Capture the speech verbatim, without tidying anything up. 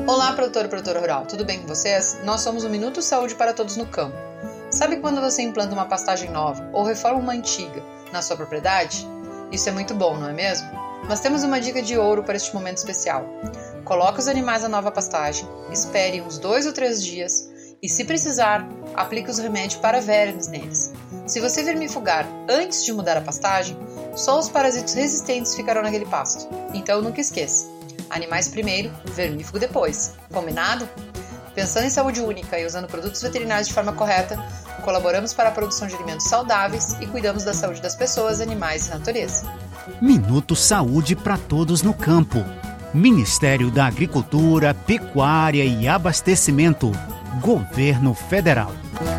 Olá, produtor e produtora rural, tudo bem com vocês? Nós somos o Minuto Saúde para Todos no Campo. Sabe quando você implanta uma pastagem nova ou reforma uma antiga na sua propriedade? Isso é muito bom, não é mesmo? Mas temos uma dica de ouro para este momento especial. Coloque os animais na nova pastagem, espere uns dois ou três dias e, se precisar, aplique os remédios para vermes neles. Se você vermifugar antes de mudar a pastagem, só os parasitos resistentes ficarão naquele pasto. Então nunca esqueça. Animais primeiro, vermífugo depois. Combinado? Pensando em saúde única e usando produtos veterinários de forma correta, colaboramos para a produção de alimentos saudáveis e cuidamos da saúde das pessoas, animais e natureza. Minuto Saúde para Todos no Campo. Ministério da Agricultura, Pecuária e Abastecimento. Governo Federal.